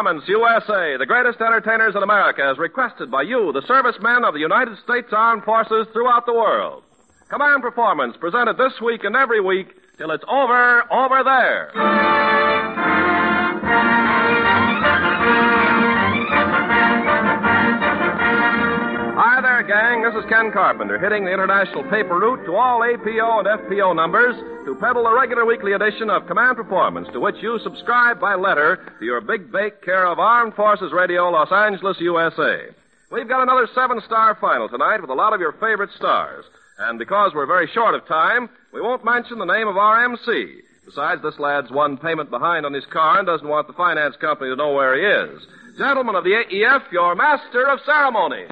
Performance USA, the greatest entertainers in America, as requested by you, the servicemen of the United States Armed Forces throughout the world. Command Performance, presented this week and every week till it's over there. Hi there, gang. This is Ken Carpenter, hitting the international paper route to all APO and FPO numbers to peddle a regular weekly edition of Command Performance, to which you subscribe by letter to your big bake care of Armed Forces Radio, Los Angeles, USA. We've got another 7-star final tonight with a lot of your favorite stars. And because we're very short of time, we won't mention the name of our MC. Besides, this lad's one payment behind on his car and doesn't want the finance company to know where he is. Gentlemen of the AEF, your master of ceremonies.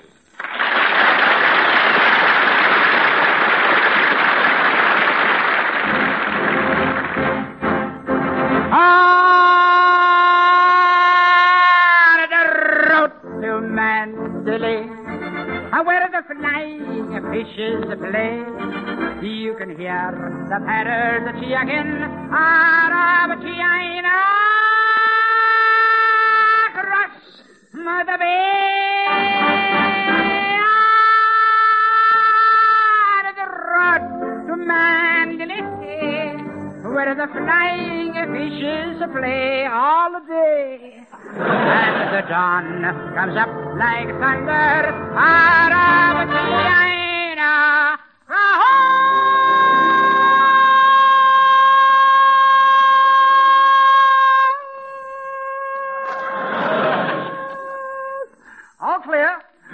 Where the flying fishes play, you can hear the patters of chicken out of China across the bay. On the road to Mandalay, where the flying fishes play all day. And the dawn comes up like thunder out of China. All clear.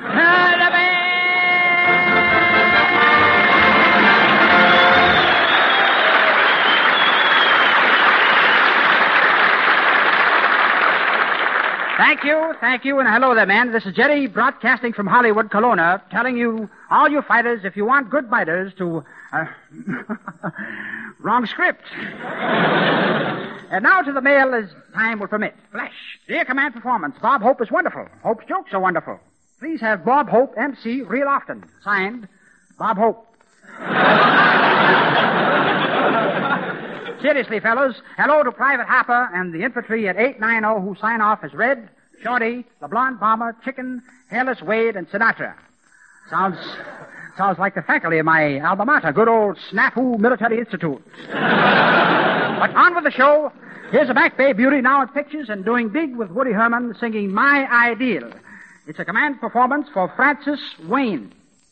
Thank you, and hello there, man. This is Jerry broadcasting from Hollywood, Kelowna, telling you, all you fighters, if you want good biters, to... wrong script. And now to the mail as time will permit. Flash. Dear Command Performance, Bob Hope is wonderful. Hope's jokes are wonderful. Please have Bob Hope, MC, real often. Signed, Bob Hope. Seriously, fellows, hello to Private Harper and the infantry at 890 who sign off as Red, Shorty, the Blonde Bomber, Chicken, Hairless Wade, and Sinatra. Sounds like the faculty of my alma mater, good old Snafu Military Institute. But on with the show. Here's a Back Bay beauty now in pictures and doing big with Woody Herman singing My Ideal. It's a Command Performance for Francis Wayne.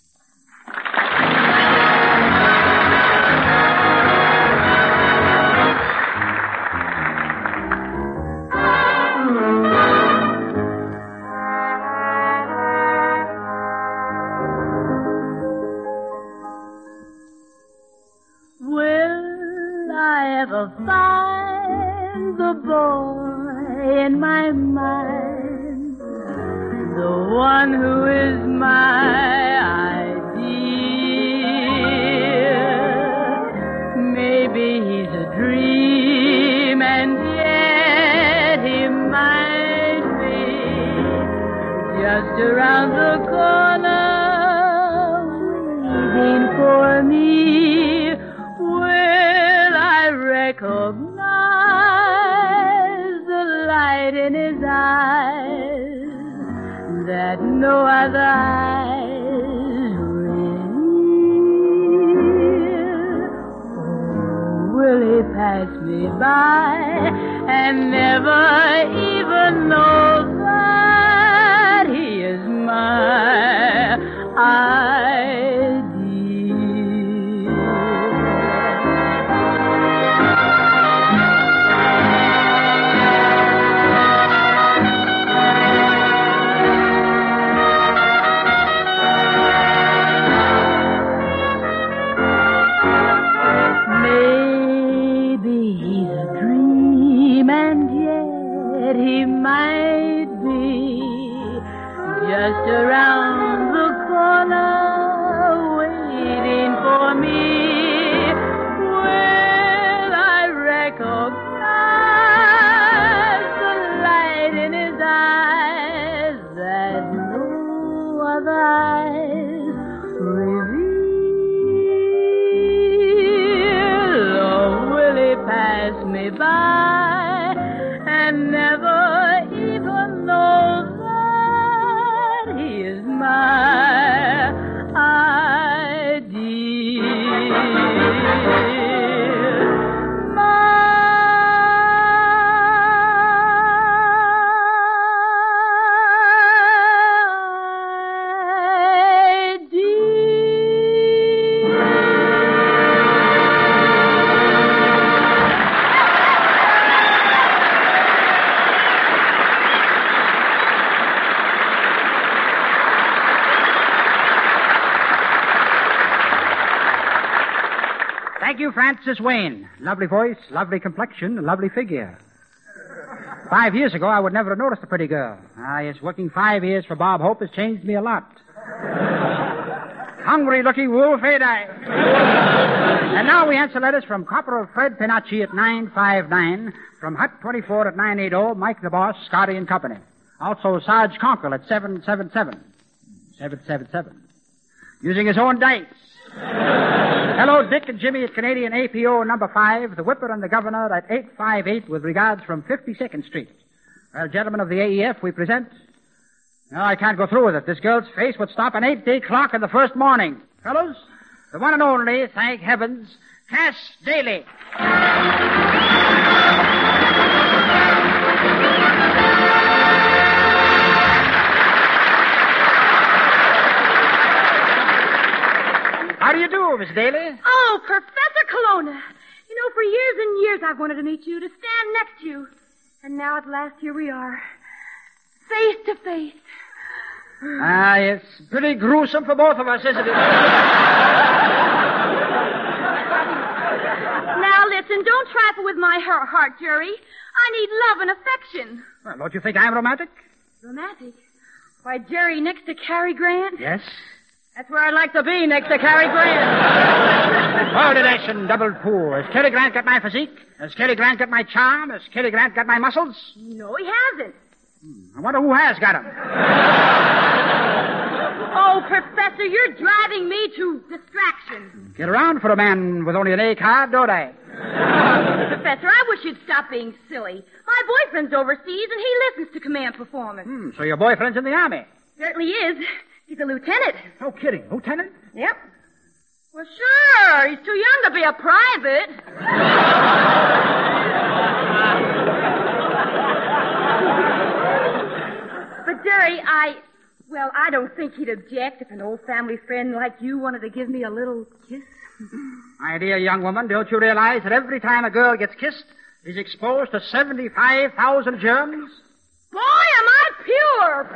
Find the boy in my mind, the one who is my ideal. Maybe he's a dream, and yet he might be just around the corner, waiting for me. Recognize the light in his eyes that no other eyes reveal. Will he pass me by and never even know that he is my ideal? Just around the corner, waiting for me. Will I recognize the light in his eyes that no other eyes reveal? Or will he pass me by and never even Thank you, Francis Wayne. Lovely voice, lovely complexion, lovely figure. 5 years ago, I would never have noticed a pretty girl. Yes, working 5 years for Bob Hope has changed me a lot. Hungry-looking wolf, ain't I? And now we answer letters from Corporal Fred Pinacci at 959, from Hut 24 at 980, Mike the Boss, Scotty and Company. Also Sarge Conkle at 777. 777. Using his own dice. Hello, Dick and Jimmy at Canadian APO number 5, the Whipper and the Governor at 858 with regards from 52nd Street. Well, gentlemen of the AEF, we present... No, I can't go through with it. This girl's face would stop an 8-day clock in the first morning. Fellows, the one and only, thank heavens, Cass Daly. How do you do, Miss Daly? Oh, Professor Colonna. You know, for years and years I've wanted to meet you, to stand next to you. And now at last here we are. Face to face. It's pretty gruesome for both of us, isn't it? Now listen, don't trifle with my heart, Jerry. I need love and affection. Well, don't you think I'm romantic? Romantic? Why, Jerry, next to Cary Grant? Yes. That's where I'd like to be, next to Cary Grant. Ordination, double pool. Has Cary Grant got my physique? Has Cary Grant got my charm? Has Cary Grant got my muscles? No, he hasn't. I wonder who has got him. Oh, Professor, you're driving me to distraction. Get around for a man with only an A card, don't I? Professor, I wish you'd stop being silly. My boyfriend's overseas, and he listens to command performance. So your boyfriend's in the Army? Certainly is. He's a lieutenant. No kidding. Lieutenant? Yep. Well, sure. He's too young to be a private. But, Jerry, I don't think he'd object if an old family friend like you wanted to give me a little kiss. My dear young woman, don't you realize that every time a girl gets kissed, she's exposed to 75,000 germs? Boy, am I pure!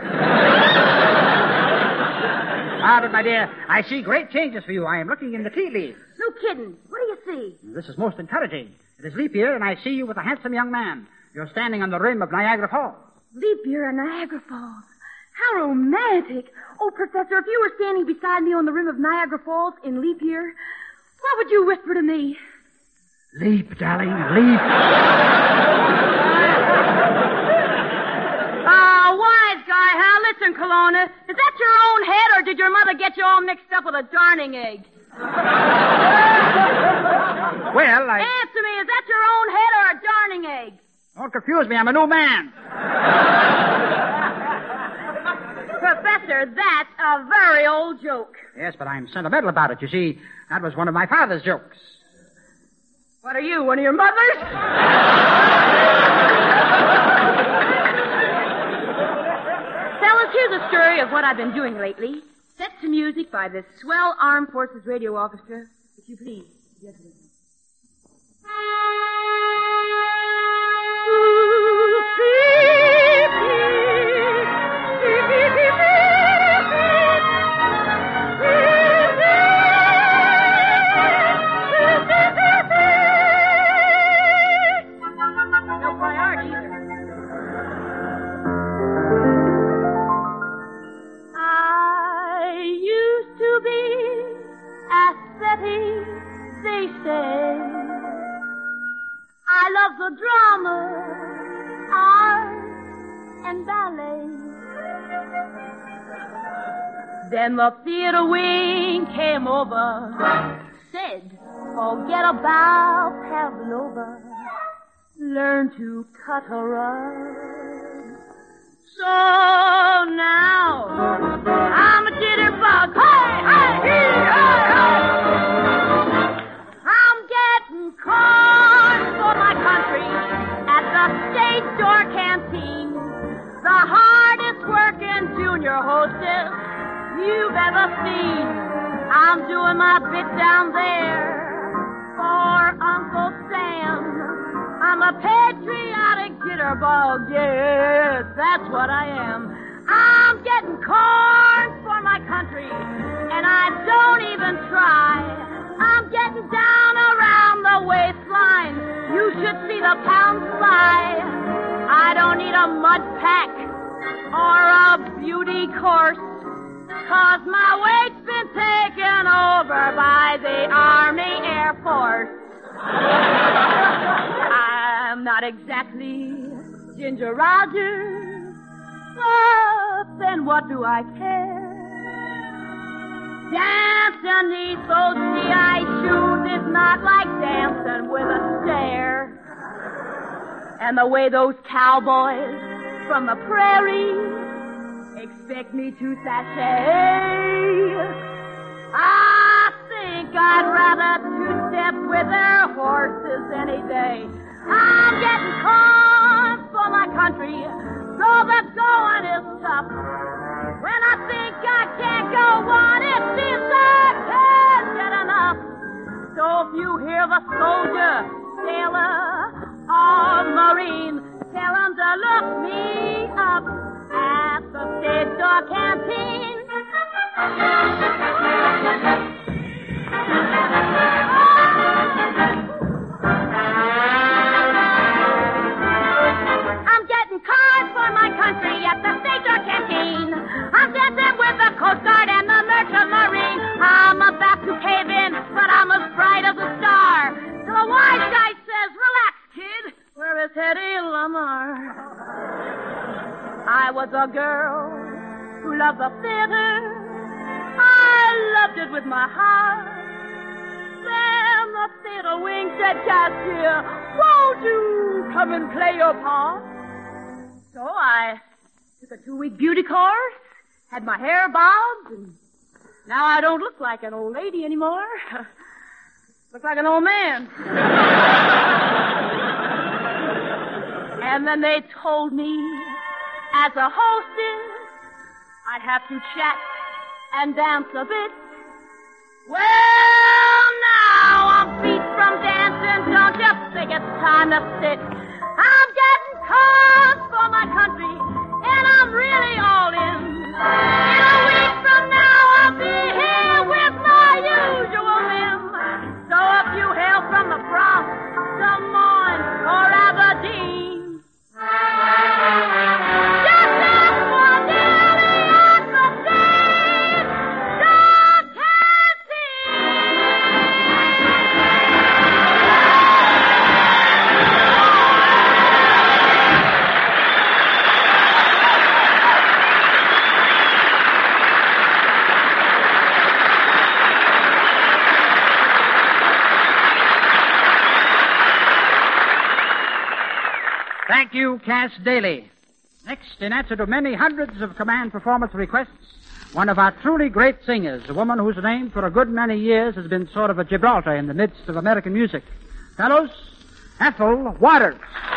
But, my dear, I see great changes for you. I am looking in the tea leaves. No kidding. What do you see? This is most encouraging. It is leap year, and I see you with a handsome young man. You're standing on the rim of Niagara Falls. Leap year and Niagara Falls. How romantic. Oh, Professor, if you were standing beside me on the rim of Niagara Falls in leap year, what would you whisper to me? Leap, darling, leap. Wise guy, huh? Listen, Colonna, is that your own head, or did your mother get you all mixed up with a darning egg? Well, Answer me, is that your own head or a darning egg? Don't confuse me, I'm a new man. Professor, that's a very old joke. Yes, but I'm sentimental about it. You see, that was one of my father's jokes. What are you, one of your mothers? Fellas, here's a story of what I've been doing lately. Set to music by this swell Armed Forces Radio Orchestra. If you please. Yes, please. No priority either. I used to be aesthetic, they say. I love the drama, art, and ballet. Then the theater wing came over, said, forget about Pavlova, learn to cut a rug. So now, I'm a jitterbug. Hey, hey, hey, hey, hey. I'm getting corn for my country at the state store canteen. The hardest working junior hostess you've ever seen. I'm doing my bit down there for Uncle Sam. I'm a patriotic jitterbug, yes, that's what I am. I'm getting corn for my country, and I don't even try. I'm getting down around should see the pounds fly. I don't need a mud pack or a beauty course, 'cause my weight's been taken over by the Army Air Force. I'm not exactly Ginger Rogers, but then what do I care? Dancing neath those GI shoes is not like dancing with a stare. And the way those cowboys from the prairie expect me to sashay, I think I'd rather two-step with their horses any day. I'm getting caught for my country, though the going is tough. When I think I can't go on, it seems I can't get enough. So if you hear the soldier, sailor, or Marine, tell them to look me up at the stage door canteen. I'm getting cards for my country at the stage door canteen. I'm dancing with the Coast Guard and the Merchant Marine. I'm about to cave in, but I'm as bright as a star. So the wise guy says, relax, kid. Where is Hedy Lamarr? I was a girl who loved the theater. I loved it with my heart. Then the theater wing said, cashier, won't you come and play your part? So I took a 2-week beauty course, had my hair bobbed, and now I don't look like an old lady anymore. Look like an old man. And then they told me, as a hostess, I'd have to chat and dance a bit. Well, now I'm beat from dancing. Don't you think it's time to sit? I'm getting cards for my country, and I'm really all in. In a week from now, I'll be here with my usual limb. So if you hail from the Bronx, Des Moines, or Aberdeen, just ask for Nellie at the stage door Thank you, Cass Daly. Next, in answer to many hundreds of command performance requests, one of our truly great singers, a woman whose name for a good many years has been sort of a Gibraltar in the midst of American music. Fellows, Ethel Waters.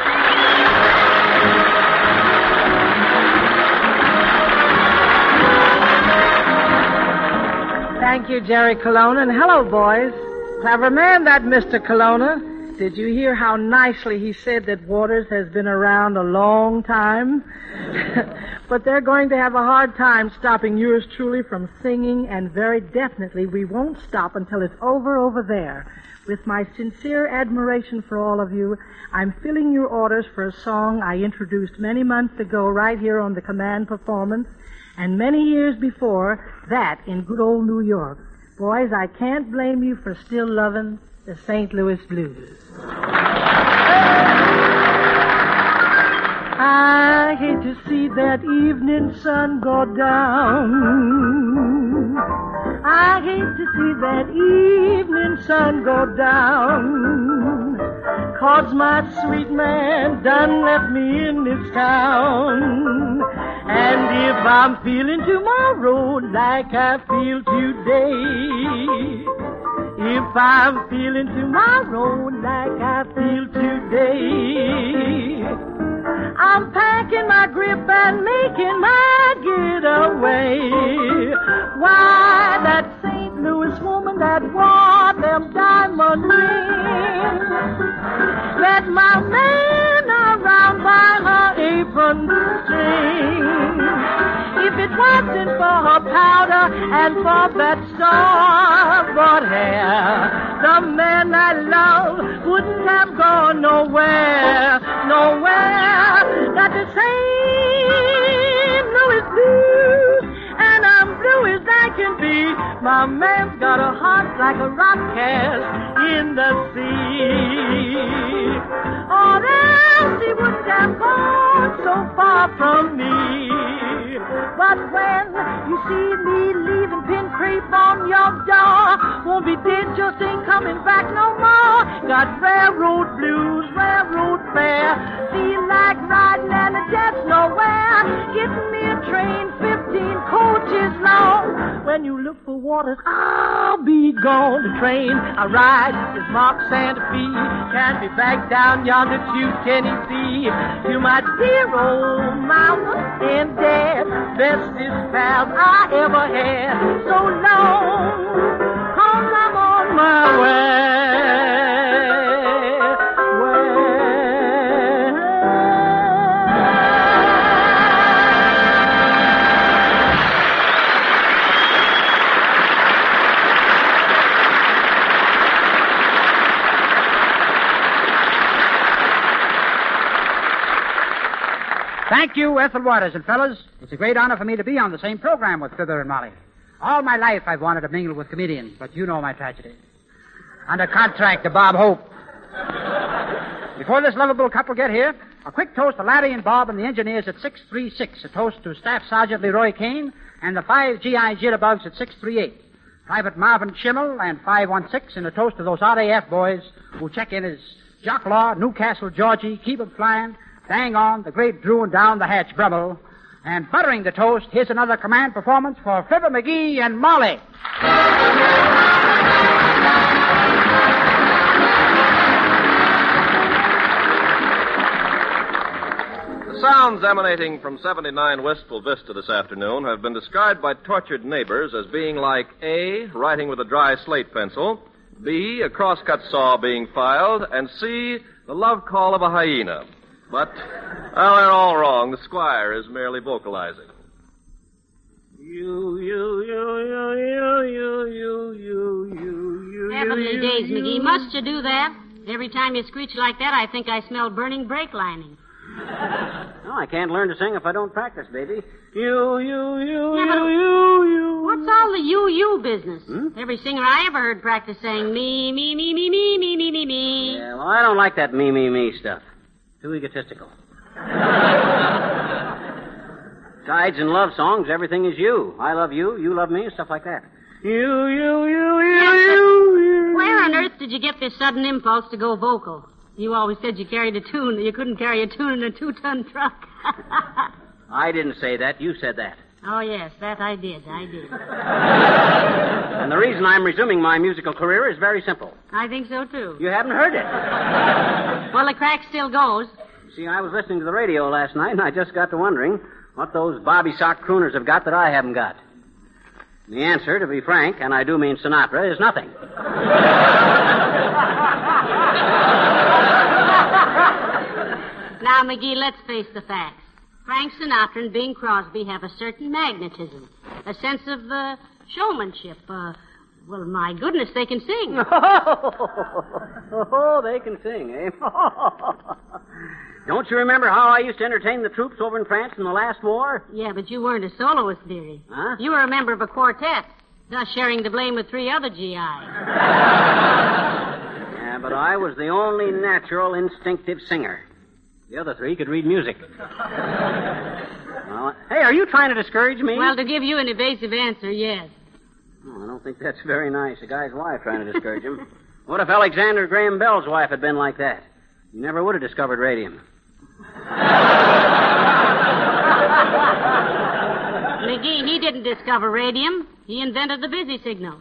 Thank you, Jerry Colonna, and hello, boys. Clever man, that Mr. Colonna. Did you hear how nicely he said that Waters has been around a long time? But they're going to have a hard time stopping yours truly from singing, and very definitely we won't stop until it's over there. With my sincere admiration for all of you, I'm filling your orders for a song I introduced many months ago right here on the Command Performance, and many years before that in good old New York. Boys, I can't blame you for still loving the St. Louis Blues. I hate to see that evening sun go down. I hate to see that evening sun go down. 'Cause my sweet man done left me in this town. And if I'm feeling tomorrow like I feel today, if I'm feeling tomorrow like I feel today, I'm packing my grip and making my getaway. Why, that St. Louis woman that wore them diamond rings, let my man around by her apron string. If it was nothing for her powder and for that starboard hair. The man I love wouldn't have gone nowhere. Got the same Louis blues, and I'm blue as I can be. My man's got a heart like a rock cast in the sea. Or else he wouldn't have gone so far from me. But when you see me leaving pin creep on your door, won't be dead, just ain't coming back no more. Got railroad blues, railroad fare, feel like riding and the jet's nowhere. Getting me a train 15 coaches long. When you look for waters, I'll be gone. The train I ride is marked Santa Fe. Can't be back down yonder to Tennessee. To my dear old mama and dad, bestest pals I ever had. So long, 'cause I'm on my way. Thank you, Ethel Waters, and fellas, it's a great honor for me to be on the same program with Fibber and Molly. All my life I've wanted to mingle with comedians, but you know my tragedy. Under contract to Bob Hope. Before this lovable couple get here, a quick toast to Larry and Bob and the engineers at 636. A toast to Staff Sergeant Leroy Kane and the 5 GI jitterbugs at 638. Private Marvin Schimmel and 516, and a toast to those RAF boys who check in as Jock Law, Newcastle, Georgie, Keep 'em Flying, Dang On, the Great Drew, and Down the Hatch, Brummel. And buttering the toast, here's another command performance for Fibber McGee and Molly. The sounds emanating from 79 Wistful Vista this afternoon have been described by tortured neighbors as being like A, writing with a dry slate pencil, B, a crosscut saw being filed, and C, the love call of a hyena. But, well, they're all wrong. The squire is merely vocalizing. Heavenly days, McGee. Must you do that? Every time you screech like that, I think I smell burning brake lining. No, I can't learn to sing if I don't practice, baby. What's all the you business? Every singer I ever heard practice saying me. Yeah, well, I don't like that me stuff. Too egotistical. Besides, in love songs, everything is you. I love you, you love me, stuff like that. Where on earth did you get this sudden impulse to go vocal? You always said you carried a tune. You couldn't carry a tune in a 2-ton truck. I didn't say that. You said that. Oh, yes, that I did. And the reason I'm resuming my musical career is very simple. I think so, too. You haven't heard it. Well, the crack still goes. See, I was listening to the radio last night, and I just got to wondering what those bobby sock crooners have got that I haven't got. And the answer, to be frank, and I do mean Sinatra, is nothing. Now, McGee, let's face the facts. Frank Sinatra and Bing Crosby have a certain magnetism, a sense of showmanship. Well, my goodness, they can sing. Oh, they can sing, eh? Don't you remember how I used to entertain the troops over in France in the last war? Yeah, but you weren't a soloist, dearie. Huh? You were a member of a quartet, thus sharing the blame with 3 other GIs. Yeah, but I was the only natural, instinctive singer. The other 3 could read music. Well, hey, are you trying to discourage me? Well, to give you an evasive answer, yes. Oh, I don't think that's very nice. A guy's wife trying to discourage him. What if Alexander Graham Bell's wife had been like that? You never would have discovered radium. McGee, he didn't discover radium. He invented the busy signal.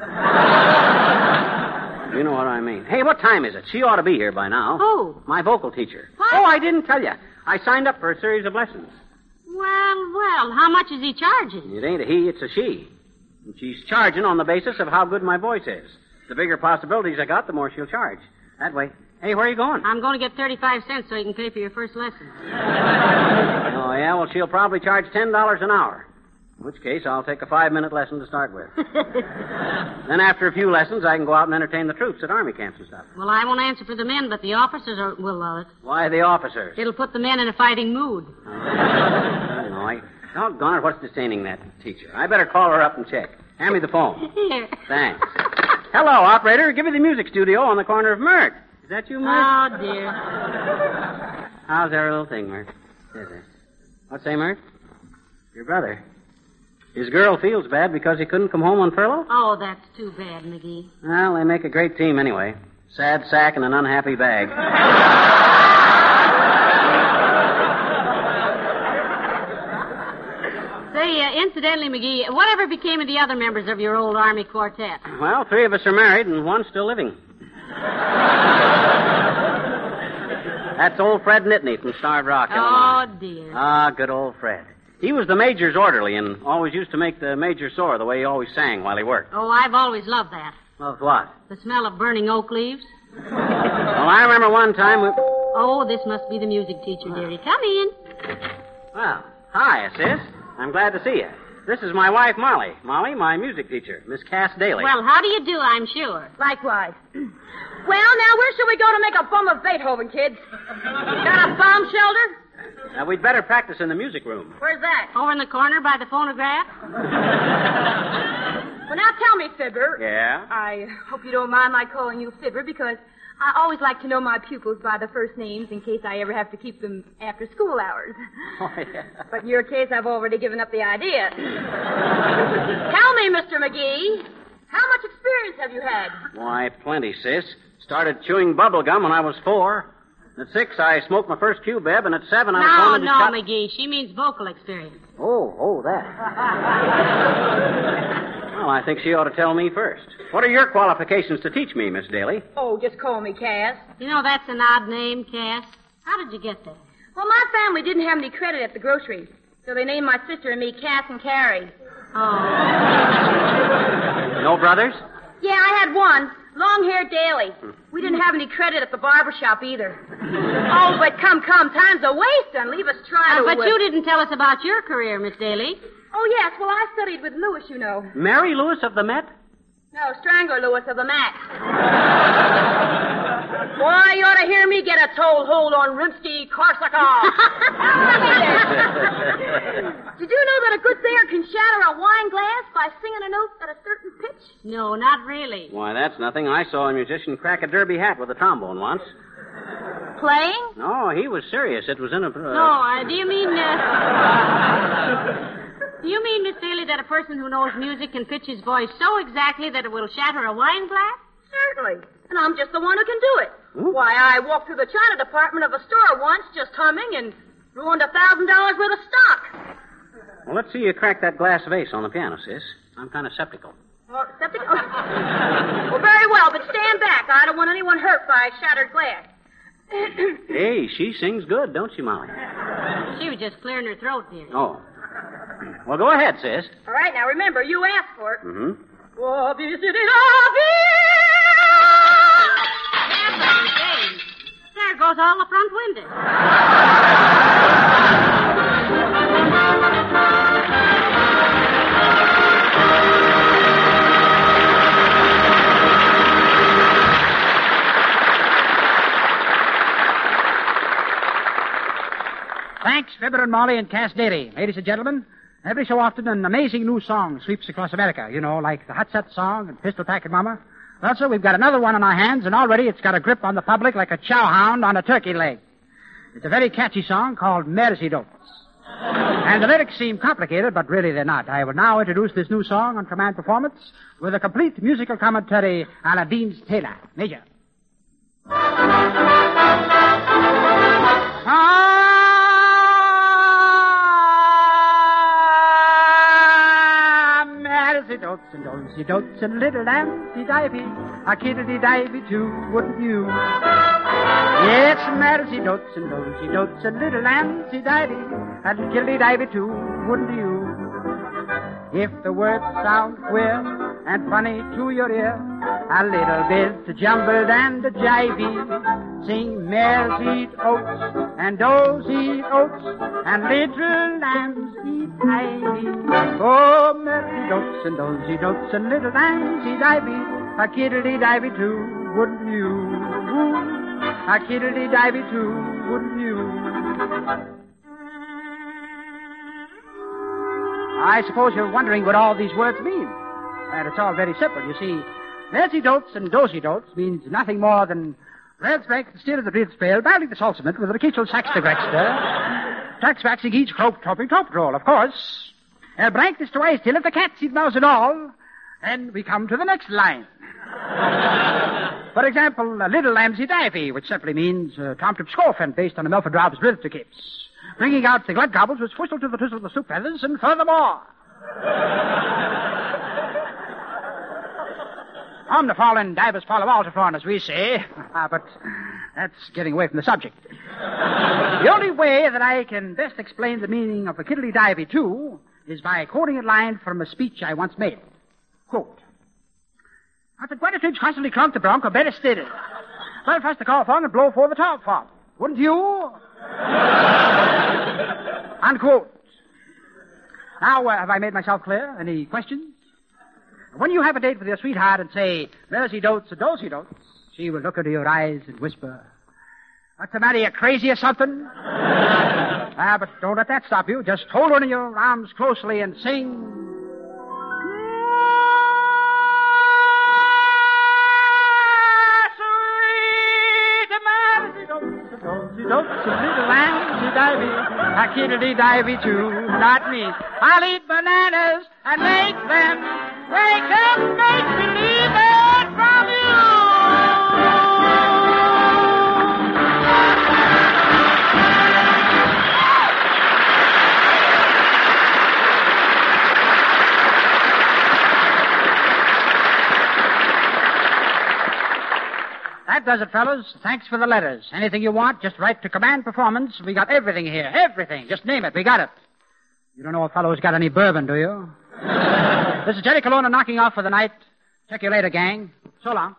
You know what I mean. Hey, what time is it? She ought to be here by now. Who? My vocal teacher. What? Oh, I didn't tell you. I signed up for a series of lessons. Well, how much is he charging? It ain't a he, it's a she. And she's charging on the basis of how good my voice is. The bigger possibilities I got, the more she'll charge. That way. Hey, where are you going? I'm going to get 35 cents so you can pay for your first lesson. Oh, yeah? Well, she'll probably charge $10 an hour. In which case, I'll take a 5-minute lesson to start with. Then after a few lessons, I can go out and entertain the troops at army camps and stuff. Well, I won't answer for the men, but the officers will. Why the officers? It'll put the men in a fighting mood. Doggone it, what's detaining that teacher? I better call her up and check. Hand me the phone. Here. Thanks. Hello, operator. Give me the music studio on the corner of Mert. Is that you, Mert? Oh, dear. How's our little thing, Mert? Is it? What's say, Mert? Your brother. His girl feels bad because he couldn't come home on furlough? Oh, that's too bad, McGee. Well, they make a great team anyway. Sad sack and an unhappy bag. Say, incidentally, McGee, whatever became of the other members of your old Army quartet? Well, 3 of us are married and 1's still living. That's old Fred Nittany from Starved Rock, Illinois. Oh, dear. Ah, good old Fred. He was the major's orderly and always used to make the major sore the way he always sang while he worked. Oh, I've always loved that. Loved what? The smell of burning oak leaves. Well, I remember one time we... Oh, this must be the music teacher, dearie. Come in. Well, hi, sis. I'm glad to see you. This is my wife, Molly. Molly, my music teacher, Miss Cass Daly. Well, how do you do, I'm sure? Likewise. Well, now, where shall we go to make a bum of Beethoven, kids? Got a bomb shelter? Now, we'd better practice in the music room. Where's that? Over in the corner by the phonograph? Well, now tell me, Fibber. Yeah? I hope you don't mind my calling you Fibber, because I always like to know my pupils by the first names in case I ever have to keep them after school hours. Oh, yeah. But in your case, I've already given up the idea. Tell me, Mr. McGee, how much experience have you had? Why, plenty, sis. Started chewing bubble gum when I was 4. At 6, I smoked my first Q-Beb, and at 7, I was going to... No, McGee. She means vocal experience. Oh, that. Well, I think she ought to tell me first. What are your qualifications to teach me, Miss Daly? Oh, just call me Cass. You know, that's an odd name, Cass. How did you get that? Well, my family didn't have any credit at the grocery, so they named my sister and me Cass and Carrie. Oh. No brothers? Yeah, I had one. Long-haired Daly. We didn't have any credit at the barber shop either. Oh, but come, time's a waste, and leave us try to... But you didn't tell us about your career, Miss Daly. Oh, yes, well, I studied with Lewis, you know. Mary Lewis of the Met? No, Strangler Lewis of the Mat. Boy, you ought to hear me get a toehold on Rimsky-Korsakov. Did you know that a good singer can shatter a wine glass by singing a note at a certain pitch? No, not really. Why, that's nothing. I saw a musician crack a derby hat with a trombone once. Playing? No, he was serious. It was in a... No, do you mean... Do you mean, Miss Daly, that a person who knows music can pitch his voice so exactly that it will shatter a wine glass? Certainly. And I'm just the one who can do it. Ooh. Why, I walked through the china department of a store once just humming and ruined $1,000 worth of stock. Well, let's see you crack that glass vase on the piano, sis. I'm kind of skeptical. Well, skeptical? Well, very well, but stand back. I don't want anyone hurt by shattered glass. Hey, she sings good, don't she, Molly? She was just clearing her throat, dear. Oh. Well, go ahead, sis. All right, now remember, you asked for it. Mm-hmm. There goes all the front windows. Thanks, Fibber and Molly and Cass Daly. Ladies and gentlemen, every so often an amazing new song sweeps across America. You know, like the Hot Set song and Pistol Packing Mama. Well, sir, we've got another one on our hands, and already it's got a grip on the public like a chow hound on a turkey leg. It's a very catchy song called Mercy Dotes. And the lyrics seem complicated, but really they're not. I will now introduce this new song on Command Performance with a complete musical commentary a la Dean's Taylor. Major. Mercy dotes and dosey dotes and little dancey divey, a kiddity divey too, wouldn't you? Yes, mercy dotes and dosey dotes and little dancey divey, and kiddity divey too, wouldn't you? If the words sound queer, and funny to your ear. A little bit jumbled and jivey. Sing mares eat oats and does eat oats and little lambs eat ivy. Oh, mares eat oats and does eat oats and little lambs eat ivy. A kiddly-divey too, wouldn't you? A kiddly-divey too, wouldn't you? I suppose you're wondering what all these words mean. And it's all very simple. You see, Nancy Dotes and Dozy Dotes means nothing more than Radsback, the steer of the Driftspale, battling the salsament with a Rachel Sax de Grexter, tax-waxing each croak, topping top roll, of course. Brank this twice till if the cat seed mouse and all, and we come to the next line. For example, Little Lambsy Divey, which simply means Tom Trip Scorfen, based on a Milford Rob's Drift Kips. Bringing out the glug gobbles was whistle to the twistle of the soup feathers, and furthermore. Omnifallen divers follow Alterflorn, as we say. But that's getting away from the subject. The only way that I can best explain the meaning of a kiddly-divey, too, is by quoting a line from a speech I once made. Quote. At the Gwetitridge constantly clunk the bronc, or better stated. Well, first the call and blow for the top fall. Wouldn't you? Unquote. Now, have I made myself clear? Any questions? When you have a date with your sweetheart and say, Mersey Dotes or Dosey Dotes, she will look into your eyes and whisper, what's the matter, you crazy or something? But don't let that stop you. Just hold her in your arms closely and sing. Dotes and little lambsy divey, a kiddly-divey too, not me. I'll eat bananas and make believe it from you. That does it, fellas. Thanks for the letters. Anything you want, just write to Command Performance. We got everything here. Everything. Just name it. We got it. You don't know if fellows got any bourbon, do you? This is Jerry Colonna knocking off for the night. Check you later, gang. So long.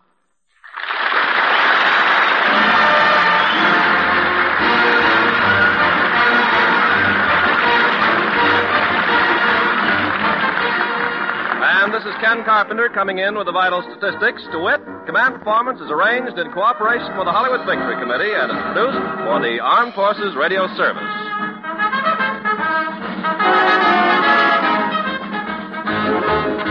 And this is Ken Carpenter coming in with the vital statistics. To wit, Command Performance is arranged in cooperation with the Hollywood Victory Committee and is produced for the Armed Forces Radio Service.